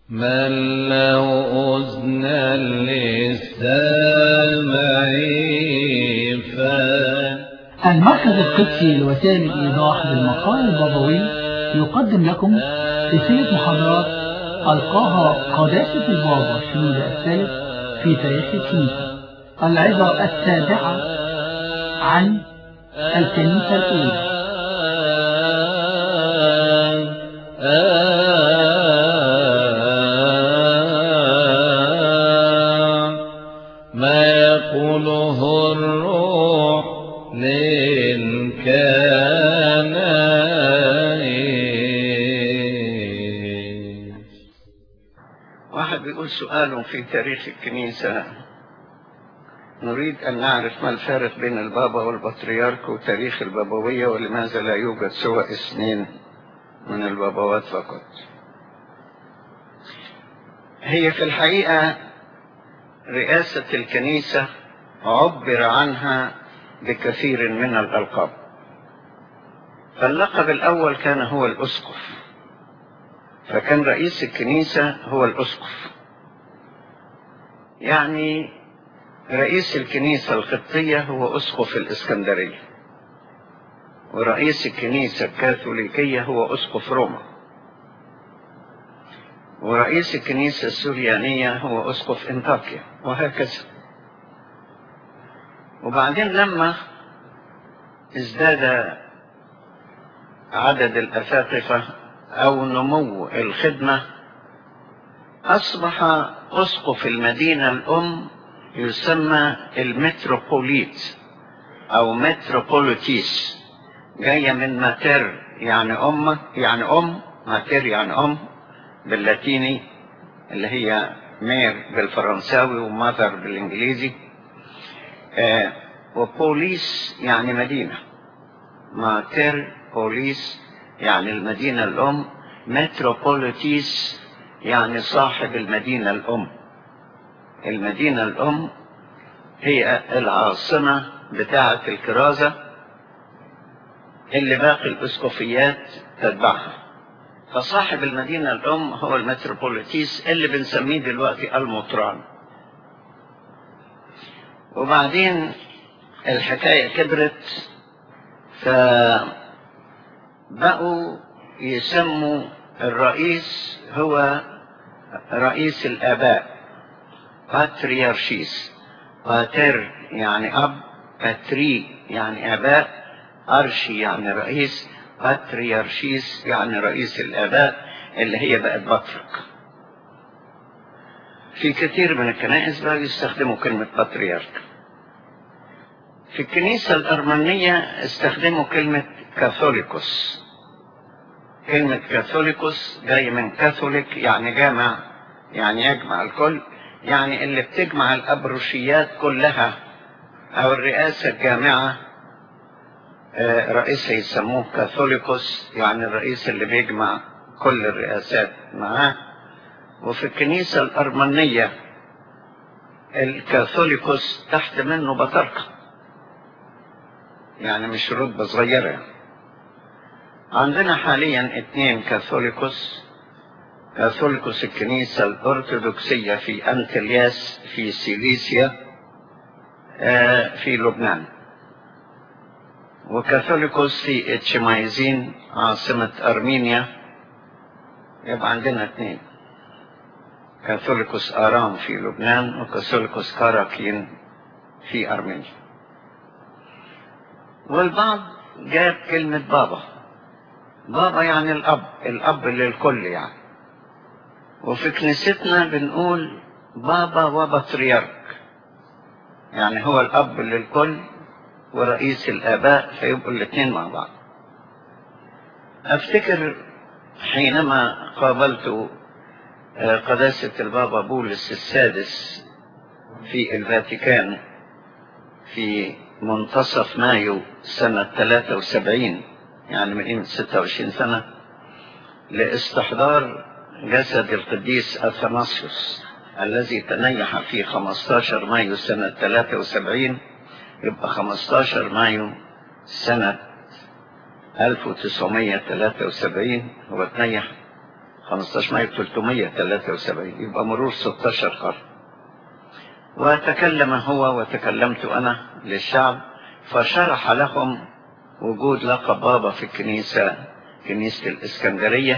من له أذنى للسامع المركز القدسي لوسائل الإيضاح بالمقال البابوي يقدم لكم سلسلة محاضرات ألقاها قداسة البابا شنودة الثالث في تاريخ الكنيسة. العظة السابعة عن الكنيسة الأولى. ما يقوله الروح للكنائس. واحد بيقول سؤال في تاريخ الكنيسة: نريد أن نعرف ما الفارق بين البابا والبطريرك وتاريخ البابوية، ولماذا لا يوجد سوى 2 من البابوات فقط؟ هي في الحقيقة رئاسة الكنيسة عبر عنها بكثير من الألقاب. فاللقب الأول كان هو الأسقف، فكان رئيس الكنيسة هو الأسقف. يعني رئيس الكنيسة القبطية هو أسقف الإسكندرية، ورئيس الكنيسة الكاثوليكية هو أسقف روما، ورئيس الكنيسة السوريانية هو أسقف انطاكيا، وهكذا. وبعدين لما ازداد عدد الأساقفة أو نمو الخدمة، أصبح أسقف المدينة الأم يسمى المتروبوليت أو متروبوليتيس، جاية من ماتر يعني أم، ماتر يعني أم باللاتيني، اللي هي مير بالفرنساوي وماذر بالإنجليزي، وبوليس يعني مدينة، ماتر بوليس يعني المدينة الأم، متروبوليتيس يعني صاحب المدينة الأم. المدينة الأم هي العاصمة بتاعة الكرازة اللي باقي الأسقفيات تتبعها، فصاحب المدينة الأم هو المتروبوليتيس اللي بنسميه دلوقتي المطران. وبعدين الحكاية كبرت، فبقوا يسموا الرئيس هو رئيس الآباء، باتريارشيس. باتر يعني أب، باتري يعني آباء، أرشي يعني رئيس، باتريارشيس يعني رئيس الآباء، اللي هي بقت بطرك. في كثير من الكنائس بقى يستخدموا كلمة باتريارك. في الكنيسة الأرمنية استخدموا كلمة كاثوليكوس. كلمة كاثوليكوس جاي من كاثوليك يعني جامع، يعني يجمع الكل، يعني اللي بتجمع الأبروشيات كلها أو الرئاسة الجامعة، رئيسها يسموه كاثوليكوس، يعني الرئيس اللي بيجمع كل الرئاسات معاه. وفي الكنيسة الأرمنية الكاثوليكوس تحت منه بطركة، يعني مش رتبة صغيرة. عندنا حاليا 2 كاثوليكوس. كاثوليكوس الكنيسة الأرثوذكسية في أنتلياس في سيليسيا في لبنان، وكاثوليكوس في اتشمايزين عاصمة أرمينيا. يبقى عندنا 2، كاثوليكوس آرام في لبنان وكاثوليكوس كاراكين في أرمينيا. والبعض جاب كلمة بابا. بابا يعني الأب للكل يعني. وفي كنيستنا بنقول بابا وبطريرك، يعني هو الأب للكل ورئيس الآباء، فيبقوا 2 مع بعض. أفتكر حينما قابلت قداسة البابا بولس السادس في الفاتيكان في منتصف مايو سنة 73، يعني من قيمة 26 سنة، لاستحضار جسد القديس أثناسيوس الذي تنيح في 15 مايو سنة 73. يبقى 15 مايو سنة 1973 هو تنيح، 15 مايو 373، يبقى مرور 16 قرن. وتكلم هو وتكلمت أنا للشعب، فشرح لهم وجود لقب بابا في كنيسة الإسكندرية.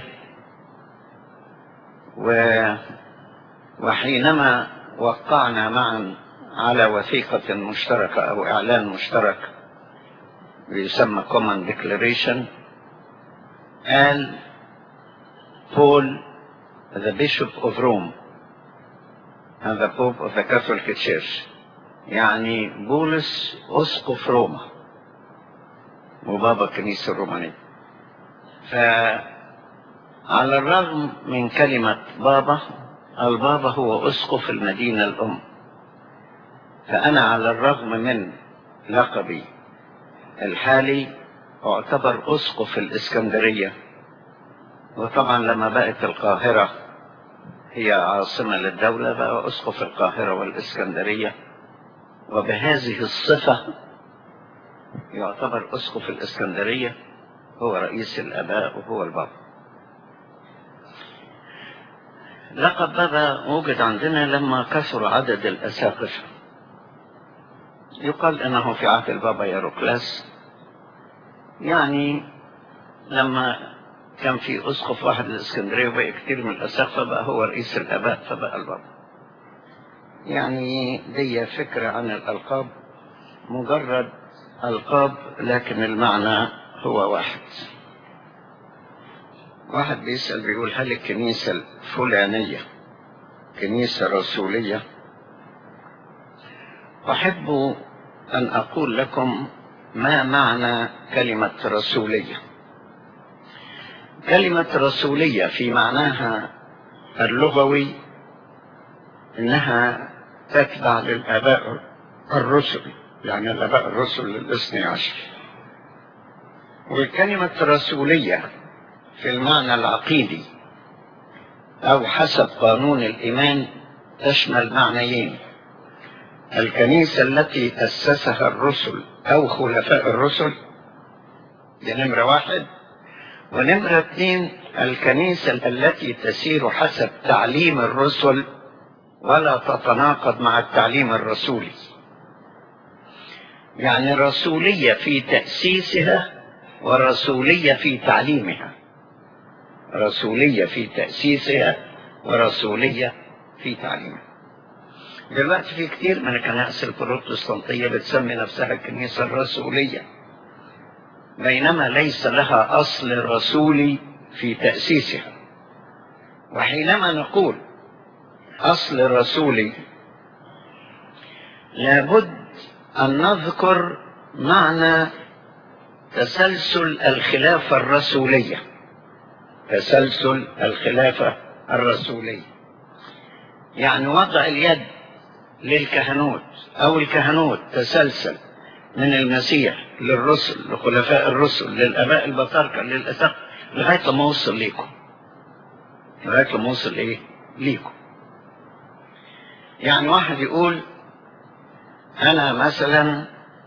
وحينما وقعنا معا على وثيقة مشتركة أو إعلان مشترك يسمى Common Declaration، قال Paul the Bishop of Rome and the Pope of the Catholic Church، يعني بولس أسقف روما وبابا الكنيسة الرومانية. فعلى الرغم من كلمة بابا، البابا هو أسقف المدينة الأم، فأنا على الرغم من لقبي الحالي أعتبر أسقف الإسكندرية. وطبعا لما بقت القاهرة هي عاصمة للدولة بقى أسقف القاهرة والإسكندرية، وبهذه الصفة يعتبر أسقف الإسكندرية هو رئيس الآباء وهو البابا. لقب بابا وجد عندنا لما كثر عدد الأساقفة. يقال أنه في عهد البابا ياروكلاس، يعني لما كان في أسقف واحد للإسكندرية وبقى كتير من الأساقفة بقى هو رئيس الآباء فبقى البابا. يعني دي فكرة عن الألقاب، مجرد ألقاب لكن المعنى هو واحد. واحد بيسأل بيقول هل الكنيسة الفلانية كنيسة رسولية؟ أحب أن أقول لكم ما معنى كلمة رسولية. كلمة رسولية في معناها اللغوي إنها تتبع للآباء الرسل، يعني الآباء الرسل ال12. والكلمة رسولية في المعنى العقيدي أو حسب قانون الإيمان تشمل معنيين: الكنيسة التي أسسها الرسل أو خلفاء الرسل، دي نمرة واحد. ونمرة 2 الكنيسة التي تسير حسب تعليم الرسل ولا تتناقض مع التعليم الرسولي. يعني رسولية في تأسيسها ورسولية في تعليمها، رسولية في تأسيسها ورسولية في تعليمها. دلوقتي في كتير من الكنائس البروتستانتية بتسمي نفسها الكنيسة الرسولية، بينما ليس لها أصل رسولي في تأسيسها. وحينما نقول أصل رسولي لابد أن نذكر معنى تسلسل الخلافة الرسولية. تسلسل الخلافة الرسولية يعني وضع اليد للكهنوت أو الكهنوت تسلسل من المسيح للرسل لخلفاء الرسل للآباء البطاركة للأساقفة لغاية ما وصل ليكم، لغاية ما وصل إيه ليكم. يعني واحد يقول أنا مثلا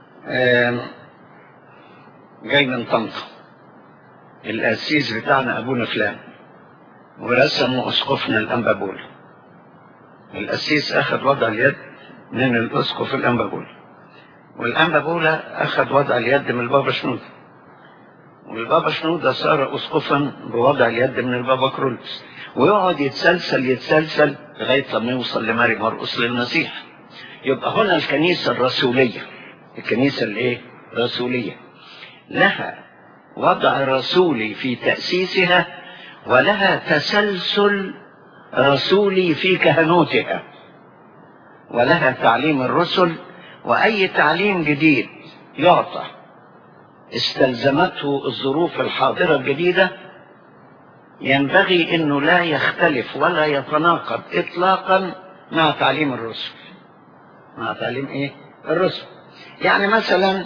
جاي من طنطا، القسيس بتاعنا أبونا فلان ورسموا أسقفنا الأنبابولة. القسيس أخذ وضع اليد من الأسقف الأنبابولة، والأنبابولة أخذ وضع اليد من البابا شنودة، والبابا شنودة صار أسقفا بوضع اليد من البابا كرولوس، ويقعد يتسلسل لغاية لما يوصل لماري مرقس للمسيح. يبقى هنا الكنيسة الرسولية، الكنيسة الايه رسولية، لها وضع رسولي في تأسيسها ولها تسلسل رسولي في كهنوتها، ولها تعليم الرسل. وأي تعليم جديد يعطى استلزمته الظروف الحاضرة الجديدة ينبغي أنه لا يختلف ولا يتناقض إطلاقا مع تعليم الرسل، مع تعليم إيه؟ الرسل. يعني مثلا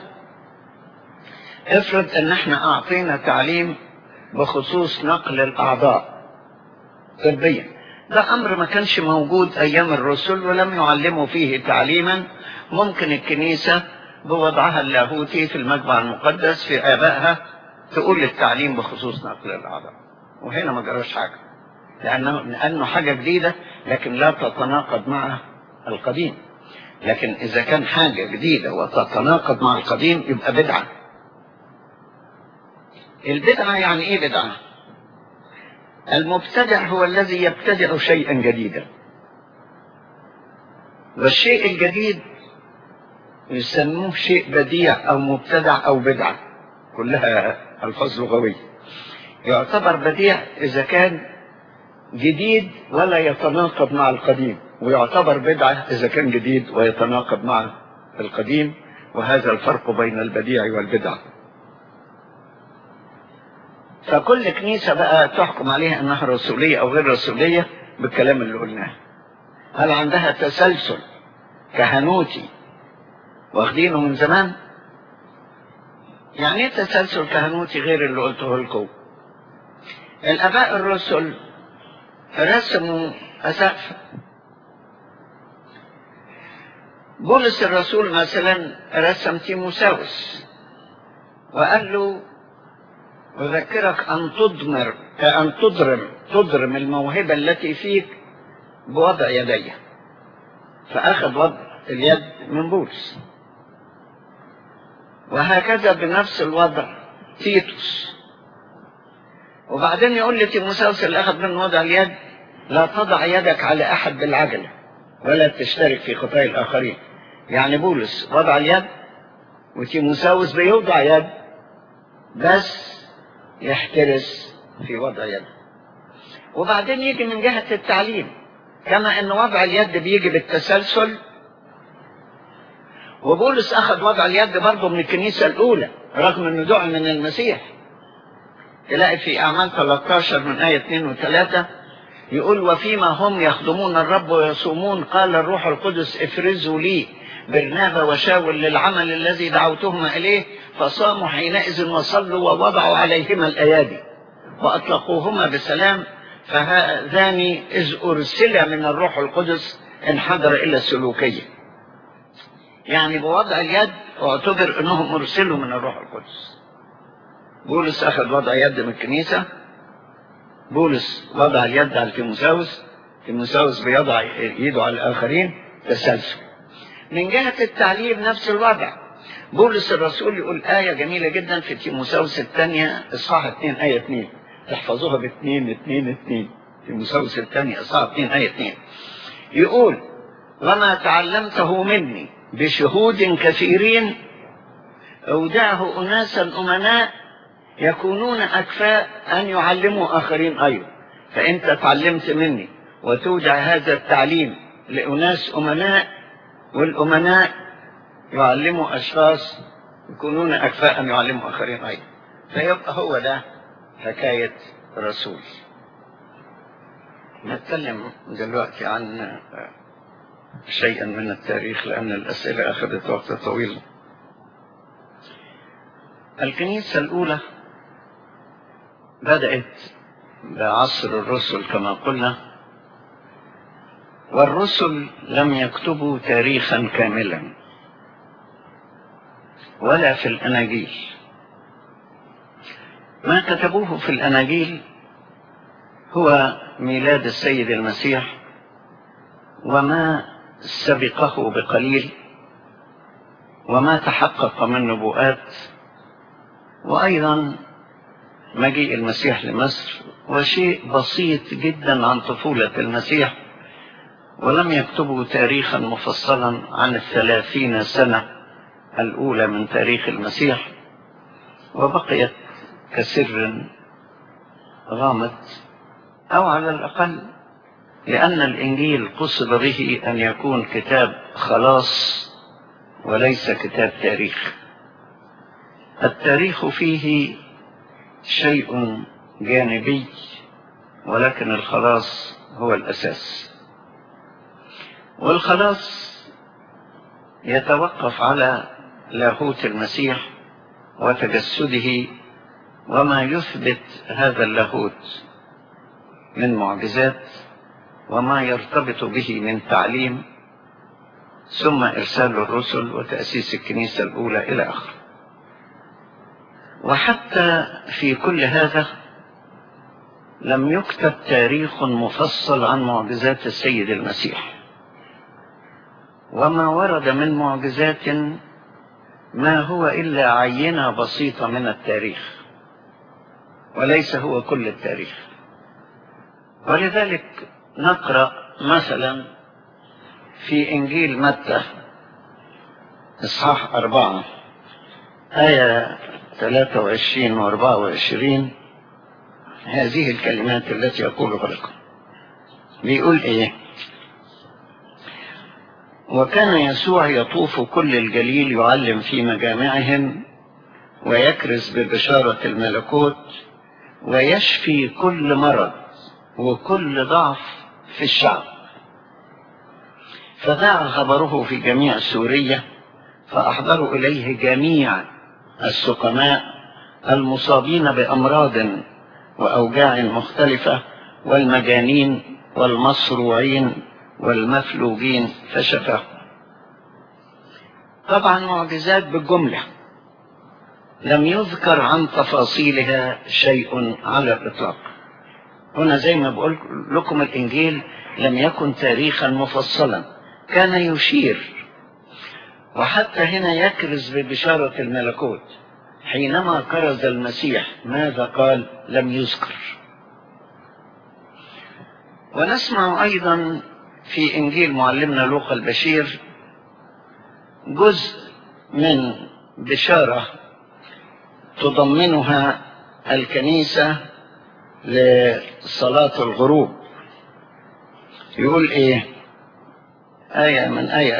افرض أن احنا أعطينا تعليم بخصوص نقل الأعضاء طبيا، ده أمر ما كانش موجود أيام الرسل ولم يعلموا فيه تعليما. ممكن الكنيسة بوضعها اللاهوتي في المجمع المقدس في آبائها تقول التعليم بخصوص نقل الأعضاء، وهنا ما جراش حاجة. لأنه حاجة جديدة لكن لا تتناقض مع القديم. لكن إذا كان حاجة جديدة وتتناقض مع القديم يبقى بدعة. البدعة يعني إيه بدعة؟ المبتدع هو الذي يبتدع شيئا جديدا، والشيء الجديد يسموه شيء بديع أو مبتدع أو بدعة، كلها ألفاظ لغوية. يعتبر بديع إذا كان جديد ولا يتناقض مع القديم، ويعتبر بدعة إذا كان جديد ويتناقض مع القديم، وهذا الفرق بين البديع والبدعة. فكل كنيسة بقى تحكم عليها أنها رسولية أو غير رسولية بالكلام اللي قلناه. هل عندها تسلسل كهنوتي واخدينه من زمان؟ يعني ايه تسلسل كهنوتي غير اللي قلته لكم؟ الآباء الرسل رسموا أسقف. بولس الرسول مثلا رسم تيموساوس وقال له أذكرك أن تضرم الموهبة التي فيك بوضع يدي، فأخذ وضع اليد من بولس. وهكذا بنفس الوضع تيتوس. وبعدين يقول لتيموساوس اللي أخذ من وضع اليد لا تضع يدك على أحد بالعجلة ولا تشترك في خطايا الآخرين. يعني بولس وضع اليد وتيموساوس بيوضع يد بس يحترس في وضع يد. وبعدين يجي من جهة التعليم، كما أن وضع اليد بيجي بالتسلسل، وبولس أخذ وضع اليد برضه من الكنيسة الأولى رغم أنه دعا من المسيح. تلاقي في أعمال 13 من آية 2 و3 يقول وفيما هم يخدمون الرب ويصومون قال الروح القدس افرزوا لي برنابا وشاول للعمل الذي دعوتهما إليه، فصاموا حينئذ وصلوا ووضعوا عليهما الأيادي وأطلقوهما بسلام، فهذان إذ أرسل من الروح القدس انحدر إلى السلوكية. يعني بوضع اليد واعتبر أنهم أرسلوا من الروح القدس. بولس أخذ وضع يد من الكنيسة، بولس وضع اليد على تيموساوس، تيموساوس بيضع يده على الآخرين، تسلسل. من جهة التعليم نفس الوضع. بولس الرسول يقول آية جميلة جدا في تيموساوس الثانية إصحاح 2 آية 2، تحفظوها ب2 تيموساوس الثانية إصحاح 2 آية 2، يقول وما تعلمته مني بشهود كثيرين أودعه أناسا أمناء يكونون أكفاء أن يعلموا آخرين أيضا. فأنت تعلمت مني وتودع هذا التعليم لأناس أمناء، والأمناء يعلموا أشخاص يكونون أكفاء أن يعلموا آخرين أيضا. فيبقى هو ده حكاية رسول. نتكلم دلوقتي عن شيئا من التاريخ لأن الأسئلة أخذت وقت طويل. الكنيسة الأولى بدأت بعصر الرسل كما قلنا، والرسل لم يكتبوا تاريخا كاملا ولا في الأناجيل. ما كتبوه في الأناجيل هو ميلاد السيد المسيح وما سبقه بقليل وما تحقق من نبوءات، وأيضا مجيء المسيح لمصر، وشيء بسيط جدا عن طفولة المسيح. ولم يكتبوا تاريخا مفصلا عن 30 سنة الأولى من تاريخ المسيح، وبقيت كسر غامض، أو على الأقل لأن الإنجيل قصد به أن يكون كتاب خلاص وليس كتاب تاريخ. التاريخ فيه شيء جانبي، ولكن الخلاص هو الأساس. والخلاص يتوقف على لاهوت المسيح وتجسده وما يثبت هذا اللاهوت من معجزات وما يرتبط به من تعليم، ثم إرسال الرسل وتأسيس الكنيسة الأولى إلى آخره. وحتى في كل هذا لم يكتب تاريخ مفصل عن معجزات السيد المسيح، وما ورد من معجزات ما هو إلا عينة بسيطة من التاريخ، وليس هو كل التاريخ. ولذلك نقرأ مثلا في إنجيل متى إصحاح 4 آية 23 و 24 هذه الكلمات التي أقولها لكم. بيقول إيه؟ وكان يسوع يطوف كل الجليل يعلم في مجامعهم ويكرز ببشارة الملكوت ويشفي كل مرض وكل ضعف في الشعب. فذاع خبره في جميع سوريا، فأحضروا إليه جميع السقماء المصابين بأمراض وأوجاع مختلفة والمجانين والمصروعين والمفلوجين فشفاهم. طبعا معجزات بالجملة، لم يذكر عن تفاصيلها شيء على الإطلاق. هنا زي ما بقول لكم الإنجيل لم يكن تاريخا مفصلا، كان يشير، وحتى هنا يكرز ببشارة الملكوت. حينما كرز المسيح ماذا قال؟ لم يذكر. ونسمع أيضا في إنجيل معلمنا لوقا البشير جزء من بشارة تضمنها الكنيسة لصلاة الغروب. يقول إيه؟ آية من آية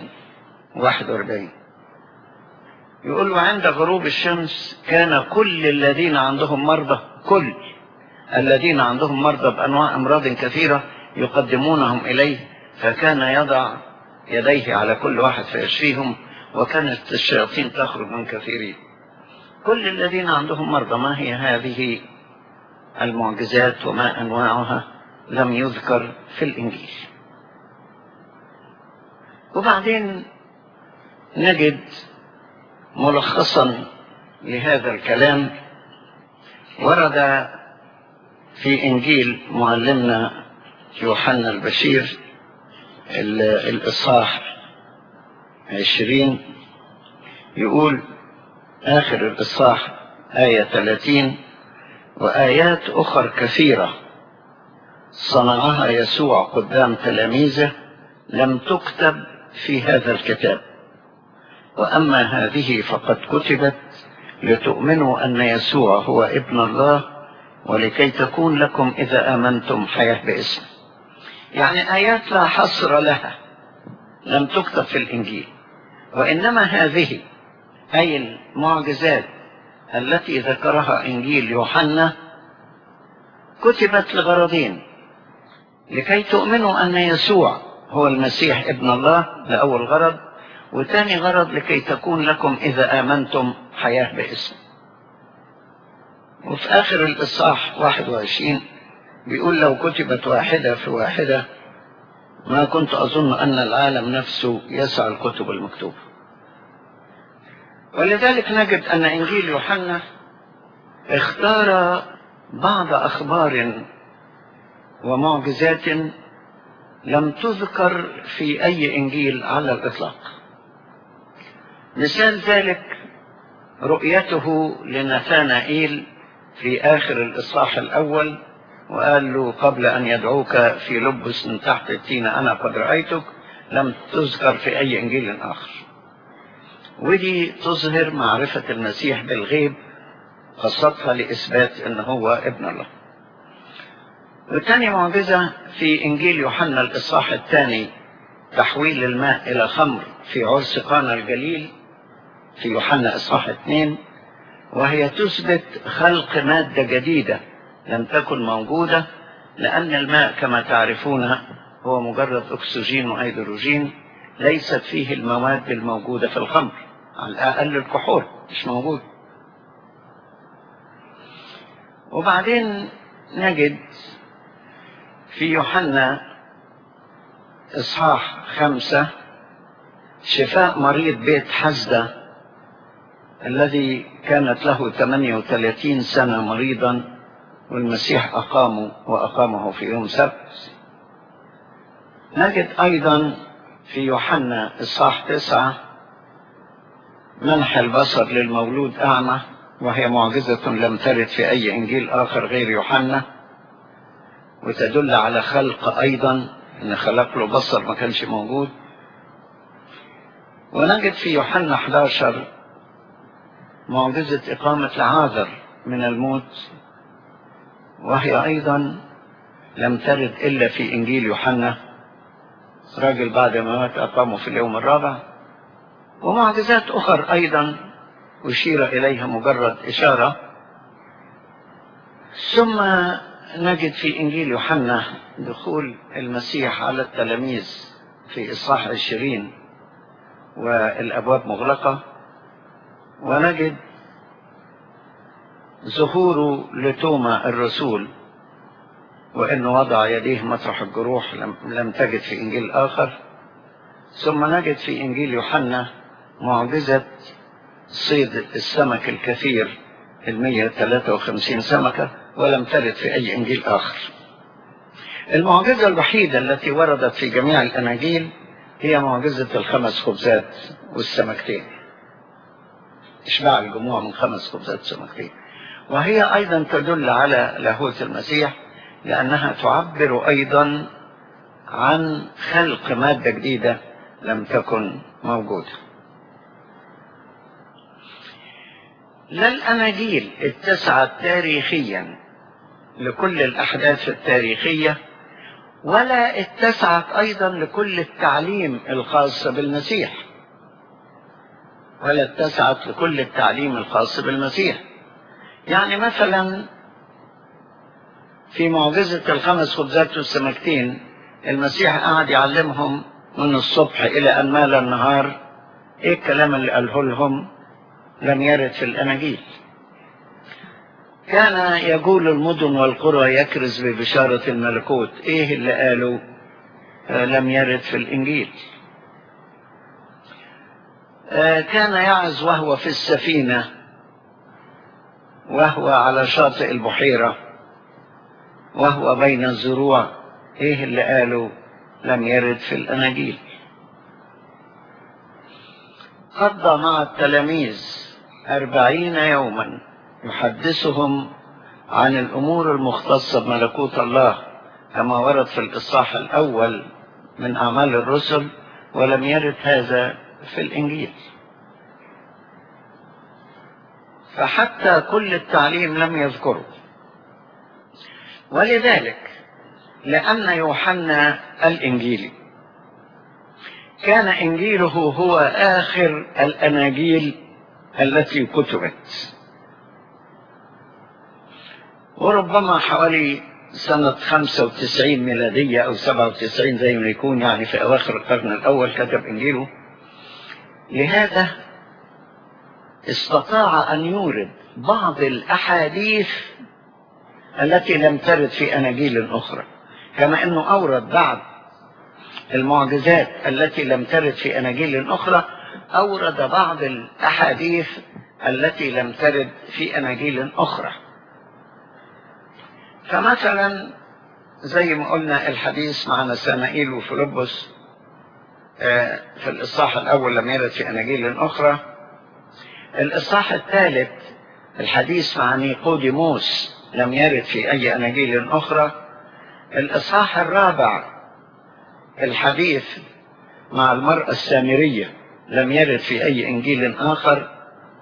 41 يقول وعند غروب الشمس كان كل الذين عندهم مرضى، كل الذين عندهم مرضى بأنواع أمراض كثيرة يقدمونهم إليه، فكان يضع يديه على كل واحد فيشفيهم، وكانت الشياطين تخرج من كثيرين. كل الذين عندهم مرضى. ما هي هذه المعجزات وما أنواعها؟ لم يذكر في الإنجيل. وبعدين نجد ملخصا لهذا الكلام ورد في إنجيل معلمنا يوحنا البشير الإصحاح 20، يقول آخر الإصحاح آية 30 وآيات أخرى كثيرة صنعها يسوع قدام تلاميذه لم تكتب في هذا الكتاب، وأما هذه فقد كتبت لتؤمنوا أن يسوع هو ابن الله ولكي تكون لكم إذا آمنتم حياة باسمه. يعني آيات لا حصر لها لم تكتب في الإنجيل، وإنما هذه أي المعجزات التي ذكرها إنجيل يوحنا كتبت لغرضين: لكي تؤمنوا أن يسوع هو المسيح ابن الله، لأول غرض، وثاني غرض لكي تكون لكم إذا آمنتم حياة باسمه. وفي آخر الإصحاح 21 بيقول لو كتبت واحدة في واحدة ما كنت أظن أن العالم نفسه يسع الكتب المكتوبة. ولذلك نجد أن إنجيل يوحنا اختار بعض أخبار ومعجزات لم تذكر في أي إنجيل على الإطلاق. مثال ذلك رؤيته لنثانائيل في آخر الإصحاح الأول، وقال له قبل أن يدعوك في لبس من تحت التين أنا قد رأيتك. لم تذكر في أي إنجيل آخر، ودي تظهر معرفة المسيح بالغيب، خاصتها لإثبات أنه هو ابن الله. والثاني معجزة في إنجيل يوحنا الإصحاح الثاني تحويل الماء إلى خمر في عرس قانا الجليل في يوحنا إصحاح 2، وهي تثبت خلق مادة جديدة لم تكن موجودة، لأن الماء كما تعرفون هو مجرد أكسجين وهيدروجين، ليست فيه المواد الموجودة في الخمر، على الأقل الكحول مش موجود. وبعدين نجد في يوحنا إصحاح 5 شفاء مريض بيت حزدة الذي كانت له 38 سنة مريضا والمسيح وأقامه في يوم سبت. نجد أيضا في يوحنا إصحاح 9 منح البصر للمولود أعمى، وهي معجزة لم ترد في أي إنجيل آخر غير يوحنا، وتدل على خلق أيضا، إن خلق له بصر ما كانش موجود. ونجد في يوحنا 11 معجزة إقامة لعازر من الموت، وهي أيضا لم ترد إلا في إنجيل يوحنا، راجل بعد ما مات أقامه في اليوم الرابع. ومعجزات أخرى أيضا أشير إليها مجرد إشارة. ثم نجد في إنجيل يوحنا دخول المسيح على التلاميذ في إصحاح 20 والأبواب مغلقة، ونجد ظهوره لتوما الرسول وإنه وضع يديه مطرح الجروح، لم تجد في إنجيل آخر. ثم نجد في إنجيل يوحنا معجزة صيد السمك الكثير 153 سمكة، ولم ترد في أي إنجيل آخر. المعجزة الوحيدة التي وردت في جميع الأناجيل هي معجزة 5 خبزات والسمكتين، إشباع الجموع من 5 خبزات وسمكتين، وهي أيضا تدل على لاهوت المسيح، لأنها تعبر أيضا عن خلق مادة جديدة لم تكن موجودة. لا الأناجيل اتسعت تاريخيا لكل الأحداث التاريخية، ولا اتسعت أيضا لكل التعليم الخاص بالمسيح، يعني مثلا في معجزة 5 خبزات والسمكتين المسيح قعد يعلمهم من الصبح إلى أن مال النهار. إيه الكلام اللي قاله لهم؟ لم يرد في الأناجيل. كان يقول المدن والقرى يكرز ببشارة الملكوت، إيه اللي قالوا؟ لم يرد في الإنجيل. كان يعظ وهو في السفينة وهو على شاطئ البحيرة وهو بين الزروع، إيه اللي قالوا؟ لم يرد في الأناجيل. قضى مع التلاميذ 40 يوما يحدثهم عن الأمور المختصة بملكوت الله كما ورد في الإصحاح الأول من أعمال الرسل، ولم يرد هذا في الإنجيل. فحتى كل التعليم لم يذكره. ولذلك لأن يوحنا الإنجيلي كان إنجيله هو آخر الأناجيل التي كتبت، وربما حوالي سنة 95 ميلادية أو 97 زي ما يكون، يعني في أواخر القرن الأول كتب إنجيله. لهذا استطاع أن يورد بعض الأحاديث التي لم ترد في أناجيل أخرى، كما أنه أورد بعض المعجزات التي لم ترد في أناجيل أخرى، أورد بعض الأحاديث التي لم ترد في أناجيل أخرى. فمثلا زي ما قلنا الحديث مع نثانائيل وفيلبس في الإصحاح الأول لم يرد في أناجيل أخرى. الإصحاح الثالث الحديث مع نيقوديموس لم يرد في أي أناجيل أخرى. الإصحاح الرابع الحديث مع المرأة السامرية لم يرد في أي إنجيل آخر.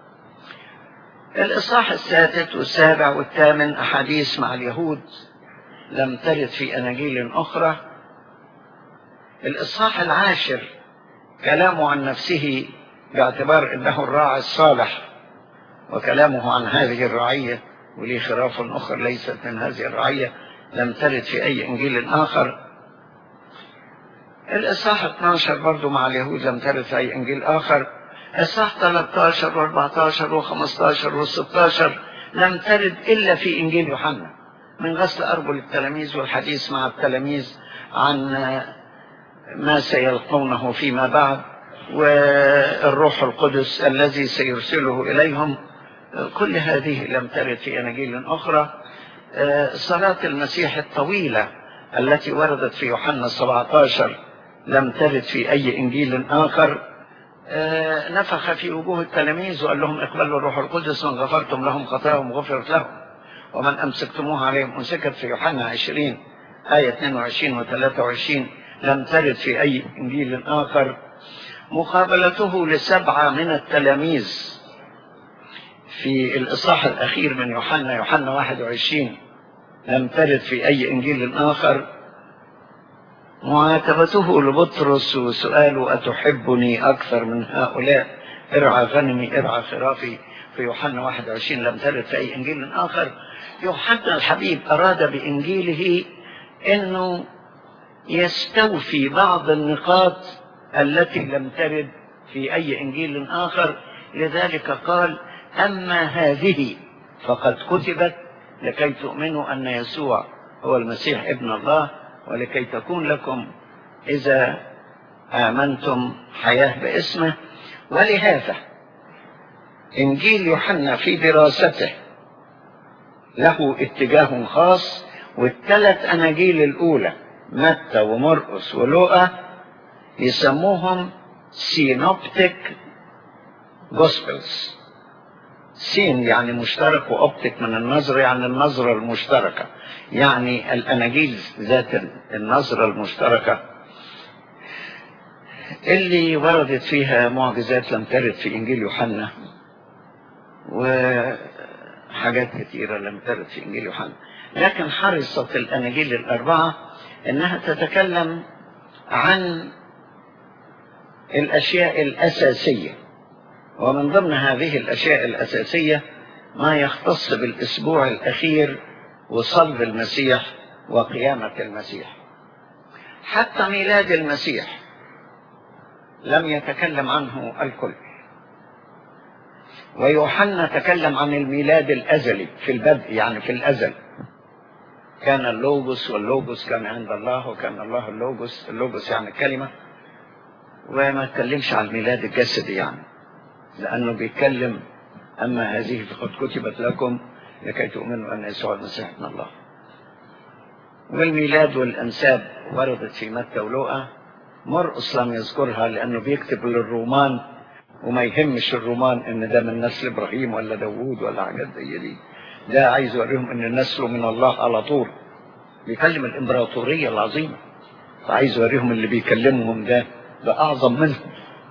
الإصحاح السادس والسابع والثامن أحاديث مع اليهود لم ترد في أناجيل أخرى. الإصحاح العاشر كلامه عن نفسه باعتبار أنه الراعي الصالح، وكلامه عن هذه الرعية ولي خراف أخرى ليست من هذه الرعية، لم ترد في أي إنجيل آخر. الإصحاح 12 برضو مع اليهود لم ترد في أي إنجيل آخر. الإصحاح 13 و14 و15 و16 لم ترد إلا في إنجيل يوحنا، من غسل أرجل التلاميذ والحديث مع التلاميذ عن ما سيلقونه فيما بعد والروح القدس الذي سيرسله إليهم. كل هذه لم ترد في أناجيل أخرى. صلاة المسيح الطويلة التي وردت في يوحنا 17 لم ترد في أي إنجيل آخر. نفخ في وجوه التلاميذ وقال لهم اقبلوا الروح القدس، من غفرتم لهم خطاياهم غفرت لهم، ومن أمسكتموها عليهم أمسكت. في يوحنا 20 آية 22 و23 لم ترد في أي إنجيل آخر. مقابلته ل7 من التلاميذ في الإصحاح الأخير من يوحنا 21 لم ترد في أي إنجيل آخر. معاتبته لبطرس وسؤاله أتحبني أكثر من هؤلاء، ارعى غنمي ارعى خرافي، في يوحنا 21 لم ترد في أي إنجيل آخر. يوحنا الحبيب أراد بإنجيله أنه يستوفي بعض النقاط التي لم ترد في أي إنجيل آخر، لذلك قال أما هذه فقد كتبت لكي تؤمنوا أن يسوع هو المسيح ابن الله، ولكي تكون لكم إذا آمنتم حياة باسمه. ولهذا إنجيل يوحنا في دراسته له اتجاه خاص، والثلاث أناجيل الأولى متى ومرقس ولوقا يسموهم سينوبتيك جوسبلز. سين يعني مشترك، وأوبتيك من النظر يعني النظرة المشتركة، يعني الأناجيل ذات النظرة المشتركة اللي وردت فيها معجزات لم ترد في إنجيل يوحنا، وحاجات كثيرة لم ترد في إنجيل يوحنا. لكن حرصت الأناجيل الأربعة أنها تتكلم عن الأشياء الأساسية، ومن ضمن هذه الأشياء الأساسية ما يختص بالأسبوع الأخير وصلب المسيح وقيامة المسيح. حتى ميلاد المسيح لم يتكلم عنه الكل، ويوحنا تكلم عن الميلاد الأزلي في البدء، يعني في الأزل كان اللوغوس، واللوغوس كان عند الله، وكان الله اللوغوس. اللوغوس يعني الكلمة، وما تكلمش عن الميلاد الجسدي يعني، لأنه بيتكلم أما هذه فقد كتبت لكم لكي تؤمنوا أن يسوع المسيح ابن الله. والميلاد والأنساب وردت في متى ولوقا. مرقس لم يذكرها لأنه بيكتب للرومان، وما يهمش الرومان إن ده من نسل إبراهيم ولا داوود ولا حاجات زي دي، ده عايز يوريهم إن نسله من الله على طول، بيكلم الإمبراطورية العظيمة، فعايز يوريهم اللي بيكلمهم ده أعظم منهم.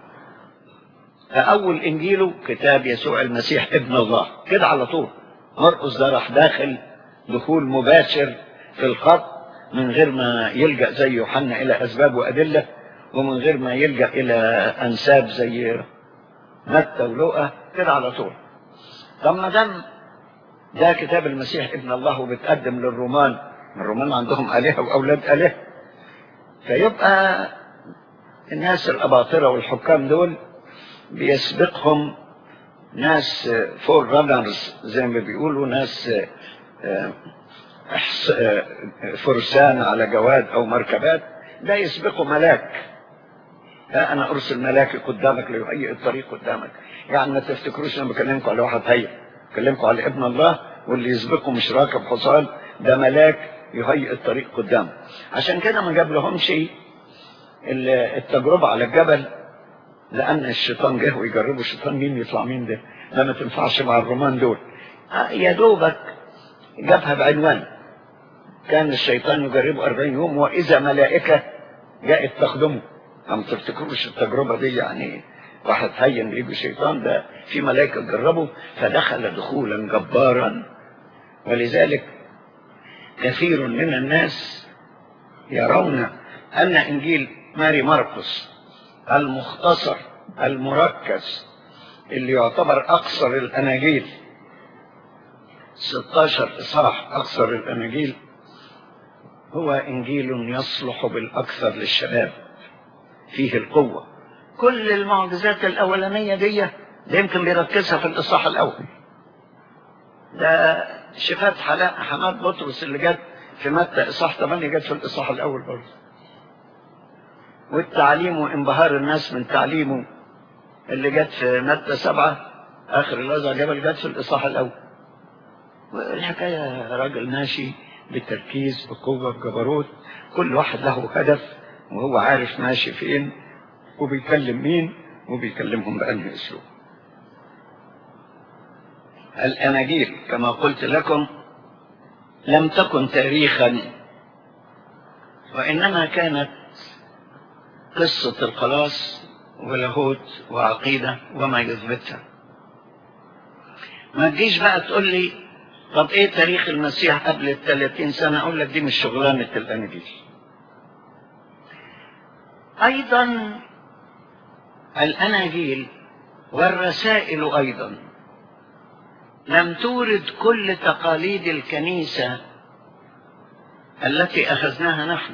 فأول إنجيله كتاب يسوع المسيح ابن الله كده على طول. مرقس ده راح داخل دخول مباشر في الخط من غير ما يلجأ زي يوحنا إلى أسباب وأدلة، ومن غير ما يلجأ إلى أنساب زي متى ولوقا، كده على طول. طب ما دام ده كتاب المسيح ابن الله وبتقدم للرومان، الرومان عندهم آلهة وأولاد آلهة، فيبقى الناس الأباطرة والحكام دول بيسبقهم ناس فور رانرز زي ما بيقولوا، ناس فرسان على جواد أو مركبات، ده يسبقه ملاك. أنا أرسل ملاكي قدامك ليهيئ الطريق قدامك. يعني ما تفتكروش أنا بكلمكم على واحد هيئ، بكلمكم على ابن الله، واللي يسبقه مش راكب حصان، ده ملاك يهيئ الطريق قدامه. عشان كده ما جاب لهمش التجربة على الجبل، لأن الشيطان جه ويجربوا الشيطان مين يطلع مين، ده ما تنفعش مع الرومان دول. يا دوبك جابها بعنوان، كان الشيطان يجربه 40 يوم وإذا ملائكة جاءت تخدمه. ما تفتكروش التجربة دي يعني واحد هين يجي الشيطان، ده في ملائكة جربه فدخل دخولا جبارا. ولذلك كثير من الناس يرون أن إنجيل ماري مرقس المختصر المركز اللي يعتبر أقصر الأناجيل، 16 إصحاح أقصر الأناجيل، هو إنجيل يصلح بالأكثر للشباب، فيه القوة. كل المعجزات الأولانية دي يمكن بيركزها في الإصحاح الأول. ده شفاة حماد بطرس اللي جت في متى إصحاح 8 جت في الإصحاح الأول برضه. والتعليم وانبهار الناس من تعليمه اللي جت في متى 7 آخر الأزع جبل جت في الإصحاح الأول. والحكاية راجل ماشي بتركيز بقوة بجبروت، كل واحد له هدف وهو عارف ماشي فين وبيكلم مين وبيكلمهم بأنهي أسلوب. الأناجيل كما قلت لكم لم تكن تاريخا، وإنما كانت قصة الخلاص ولاهوت وعقيدة وما يثبتها. ما تجيش بقى تقول لي طب ايه تاريخ المسيح قبل 30 سنة، اقول لك دي مش شغلانة الاناجيل. ايضا الاناجيل والرسائل ايضا لم تورد كل تقاليد الكنيسة التي اخذناها نحن.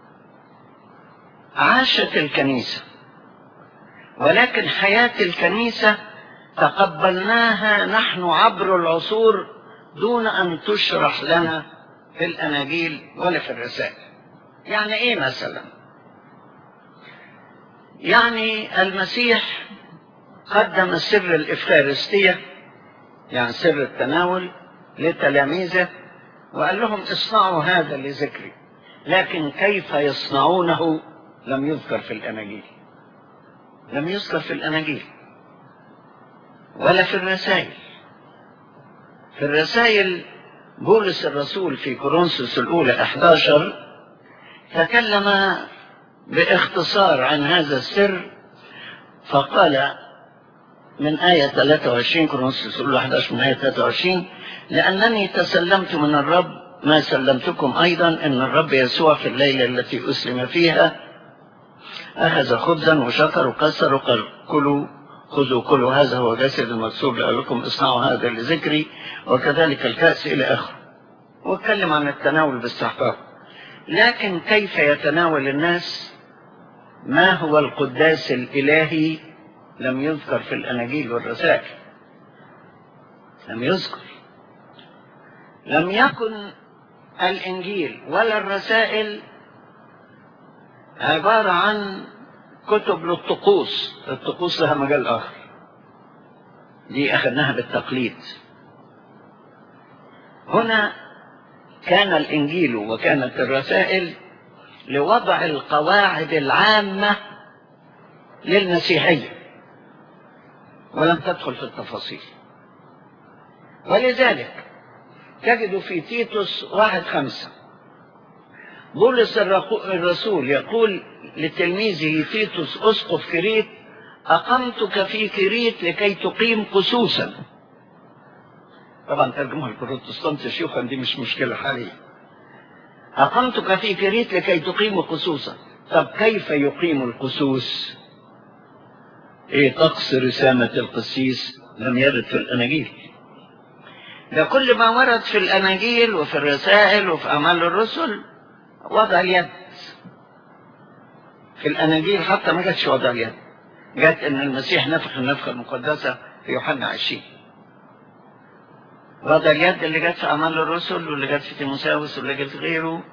عاشت الكنيسة، ولكن حياة الكنيسة تقبلناها نحن عبر العصور دون أن تشرح لنا في الأناجيل ولا في الرسائل. يعني إيه مثلا؟ يعني المسيح قدم سر الإفخارستية، يعني سر التناول، لتلاميذه وقال لهم اصنعوا هذا لذكري، لكن كيف يصنعونه لم يذكر في الأناجيل. لم يذكر في الأناجيل ولا في الرسائل. في الرسائل بولس الرسول في كورنثوس الأولى 11 تكلم باختصار عن هذا السر، فقال من آية 23 كورنثوس الأولى 11 من آية 23: لأنني تسلمت من الرب ما سلمتكم أيضا، إن الرب يسوع في الليلة التي أسلم فيها أخذ خبزا وشكر وكسر وقال خذوا كلوا هذا هو جسد المكسور لأقولكم اصنعوا هذا لذكري، وكذلك الكأس إلى آخره. واتكلم عن التناول باستحقاق. لكن كيف يتناول الناس؟ ما هو القداس الإلهي؟ لم يذكر في الأناجيل والرسائل. لم يذكر. لم يكن الإنجيل ولا الرسائل عبارة عن كتب للطقوس. الطقوس لها مجال آخر، دي أخذناها بالتقليد. هنا كان الإنجيل وكانت الرسائل لوضع القواعد العامة للمسيحية، ولم تدخل في التفاصيل. ولذلك تجد في تيتوس 1:5 بولس الرسول يقول لتلميذه تيتوس أسقف كريت: أقمتك في كريت لكي تقيم قسوسا. طبعا ترجمها البروتستانت شيوخا، دي مش مشكلة حاليا. أقمتك في كريت لكي تقيم قسوسا. طب كيف يقيم القسوس؟ ايه طقس رسامة القسيس؟ لم يرد في الأناجيل. ده كل ما ورد في الأناجيل وفي الرسائل وفي أعمال الرسل وضع اليد. في الأناجيل حتى ما جاتش وضع اليد، جات إن المسيح نفخ النفخة المقدسة في يوحنا 20. وضع اليد اللي جات في أعمال الرسل واللي جات في تيموثاوس واللي جات غيره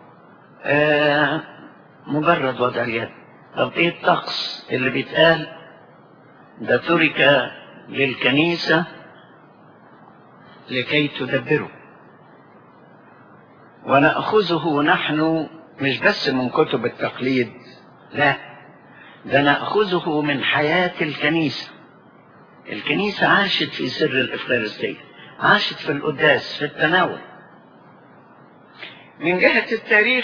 مجرد وضع اليد. طب إيه الطقس اللي بيتقال؟ ده ترك للكنيسة لكي تدبره، ونأخذه نحن مش بس من كتب التقليد، لا، ده نأخذه من حياة الكنيسة. الكنيسة عاشت في سر الإفخارستية، عاشت في القداس، في التناول. من جهة التاريخ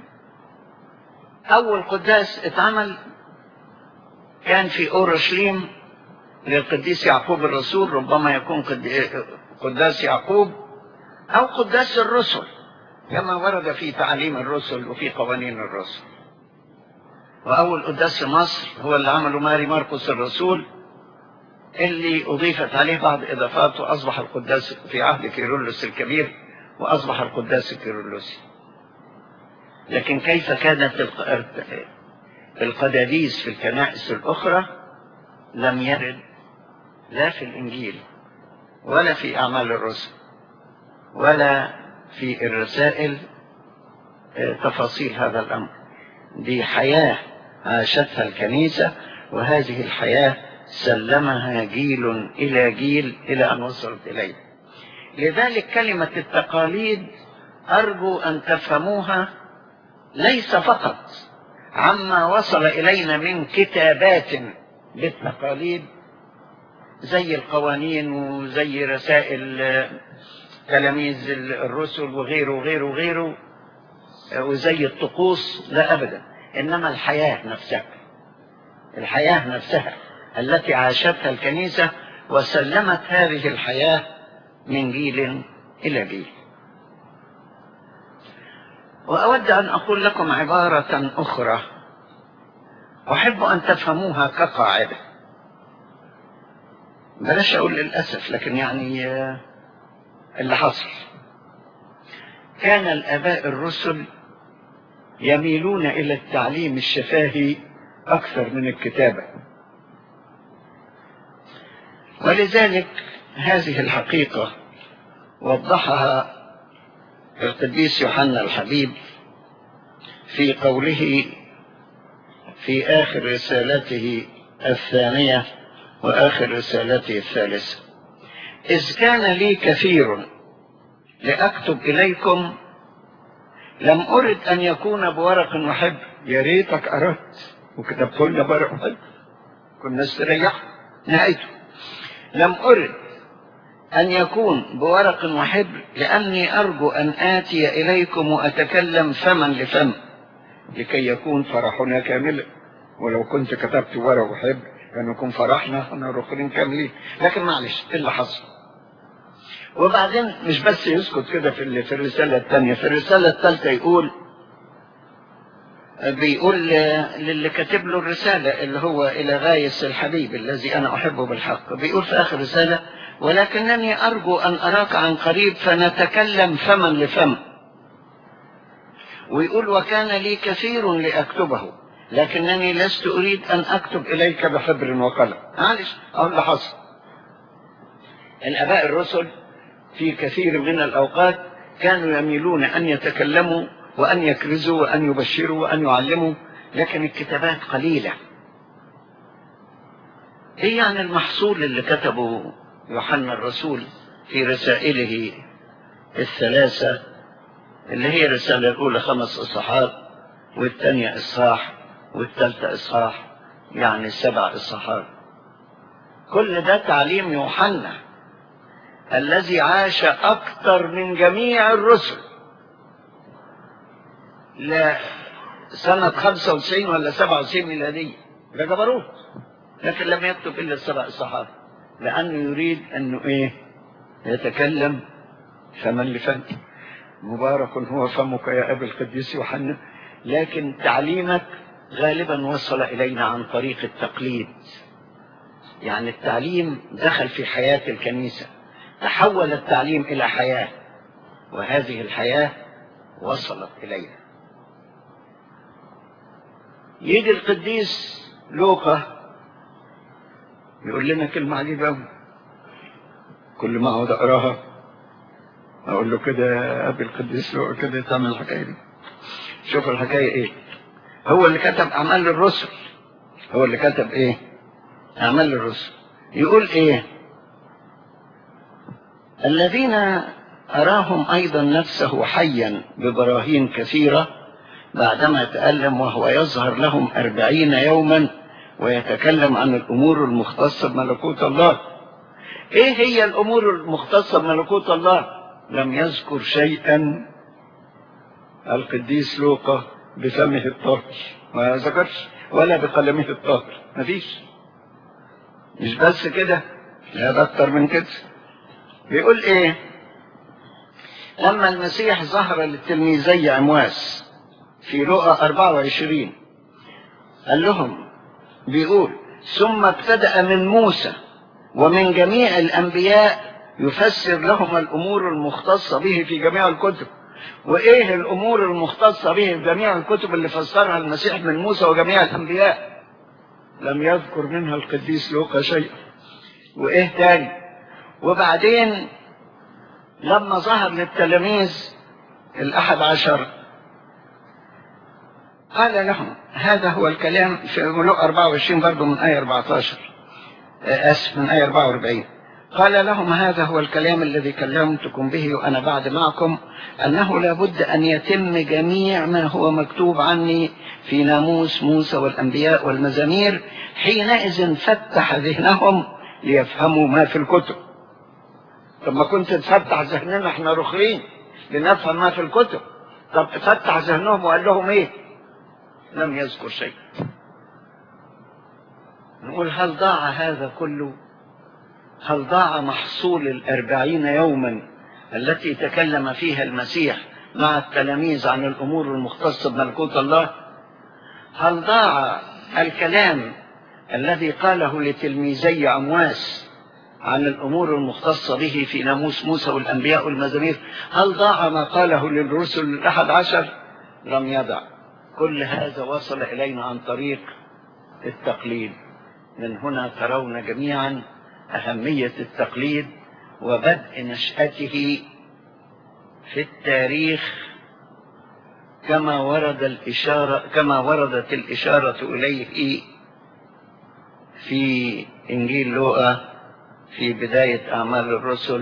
أول قداس اتعمل كان في أورشليم للقديس يعقوب الرسول، ربما يكون قداس يعقوب أو قداس الرسل كما ورد في تعاليم الرسل وفي قوانين الرسل. وأول قداس في مصر هو اللي عمله ماري ماركوس الرسول، اللي أضيفت عليه بعض إضافات وأصبح القداس في عهد كيرلس الكبير، وأصبح القداس الكيرلسي. لكن كيف كانت القداديس في الكنائس الأخرى لم يرد لا في الإنجيل ولا في أعمال الرسل ولا في الرسائل تفاصيل هذا الأمر. دي حياة عاشتها الكنيسة، وهذه الحياة سلمها جيل إلى جيل إلى أن وصلت إليه. لذلك كلمة التقاليد أرجو أن تفهموها ليس فقط عما وصل إلينا من كتابات بالتقاليد زي القوانين وزي رسائل تلاميذ الرسل وغيره وغيره وغيره وزي الطقوس، لا أبدا، إنما الحياة نفسها، الحياة نفسها التي عاشتها الكنيسة وسلمت هذه الحياة من جيل إلى جيل. وأود أن أقول لكم عبارة أخرى أحب أن تفهموها كقاعدة، بلاش أقول للأسف، لكن يعني اللي حصل كان الآباء الرسل يميلون إلى التعليم الشفاهي أكثر من الكتابة، ولذلك هذه الحقيقة وضحها القديس يوحنا الحبيب في قوله في آخر رسالته الثانية وآخر رسالته الثالثة: إذ كان لي كثير لأكتب إليكم لم أرد أن يكون بورق وحبر. يا ريتك أردت وكتبت لنا بورق وحبر كنا استريحنا نهايته. لم أرد أن يكون بورق وحبر لأني أرجو أن آتي إليكم وأتكلم فما لفم لكي يكون فرحنا كاملا. ولو كنت كتبت ورق وحبر كان يكون فرحنا احنا رخرين كاملين، لكن معلش اللي حصل. وبعدين مش بس يسكت كده في الرسالة الثانية، في الرسالة الثالثة بيقول للي كاتب له الرسالة اللي هو إلى غايس الحبيب الذي أنا أحبه بالحق، بيقول في آخر رسالة: ولكنني أرجو أن أراك عن قريب فنتكلم فما لفم. ويقول: وكان لي كثير لأكتبه لكنني لست أريد أن أكتب إليك بحبر وقلم. معلش أقول اللي حصل. الآباء الرسل في كثير من الأوقات كانوا يميلون أن يتكلموا وأن يكرزوا وأن يبشروا وأن يعلموا، لكن الكتابات قليلة. إيه يعني المحصول اللي كتبه يوحنا الرسول في رسائله الثلاثة، اللي هي الرسالة الأولى 5 إصحاحات والثانية إصحاح والثالثة إصحاح، يعني 7 إصحاحات. كل ده تعليم يوحنا الذي عاش أكثر من جميع الرسل لسنة 95 ولا 97 ميلادية، ده جبروت، لكن لم يكتب إلا 7 إصحاحات لأنه يريد أنه يتكلم فمن لفم. مبارك هو فمك يا أبي القديس يوحنا، لكن تعليمك غالبا وصل إلينا عن طريق التقليد. يعني التعليم دخل في حياة الكنيسة، تحول التعليم إلى حياة، وهذه الحياة وصلت إلينا. يجي القديس لوقا يقول لنا كلمة عجيبة أوي، كل ما أقعد أقراها أقول له كده يا أبي القديس لوقا كده تعمل الحكاية دي. شوف الحكاية إيه. هو اللي كتب أعمال الرسل، هو اللي كتب أعمال الرسل. يقول الذين أراهم أيضا نفسه حيا ببراهين كثيرة بعدما تألم وهو يظهر لهم 40 يوما ويتكلم عن الأمور المختصة بملكوت الله. إيه هي الأمور المختصة بملكوت الله؟ لم يذكر شيئا القديس لوقا بفمه الطاهر، ما ذكرش، ولا بقلمه الطاهر، مفيش. مش بس كده، لا ده أكتر من كده. بيقول لما المسيح ظهر للتلميذي عمواس في لقا 24 قال لهم، بيقول: ثم ابتدأ من موسى ومن جميع الأنبياء يفسر لهم الأمور المختصة به في جميع الكتب. وإيه الأمور المختصة به في جميع الكتب اللي فسرها المسيح من موسى وجميع الأنبياء؟ لم يذكر منها القديس لوقا شيئا. وإيه تاني؟ وبعدين لما ظهر للتلاميذ 11 قال لهم، هذا هو الكلام في لقا 24 برضه من آية 14، من آية 44. قال لهم: هذا هو الكلام الذي كلمتكم به وأنا بعد معكم، أنه لابد أن يتم جميع ما هو مكتوب عني في ناموس موسى والأنبياء والمزامير. حينئذ فتح ذهنهم ليفهموا ما في الكتب. طب ما كنت تفتح ذهننا، احنا رخرين لنفهم ما في الكتب. طب فتح ذهنهم وقال لهم ايه؟ لم يذكر شيء. نقول: هل ضاع هذا كله؟ هل ضاع محصول 40 يوما التي تكلم فيها المسيح مع التلاميذ عن الأمور المختصة بملكوت الله؟ هل ضاع الكلام الذي قاله لتلميذي عمواس عن الأمور المختصة به في ناموس موسى والأنبياء والمزامير؟ هل ضاع ما قاله للرسل 11؟ لم يضع. كل هذا وصل إلينا عن طريق التقليد. من هنا ترون جميعا أهمية التقليد وبدء نشأته في التاريخ كما وردت الإشارة إليه في إنجيل لوقا في بداية أعمال الرسل